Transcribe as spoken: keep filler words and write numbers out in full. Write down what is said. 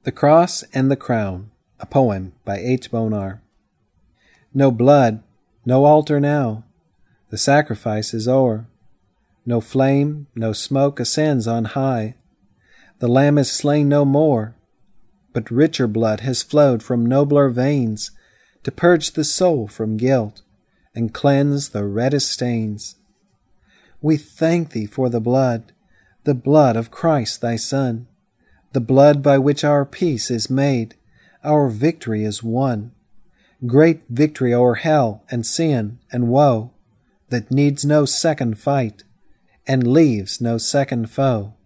The Cross and the Crown, a poem by H. Bonar. No blood, no altar now, the sacrifice is o'er. No flame, no smoke ascends on high, the Lamb is slain no more, but richer blood has flowed from nobler veins to purge the soul from guilt and cleanse the reddest stains. We thank thee for the blood, the blood of Christ thy Son, the blood by which our peace is made, our victory is won. Great victory o'er hell and sin and woe, that needs no second fight, and leaves no second foe.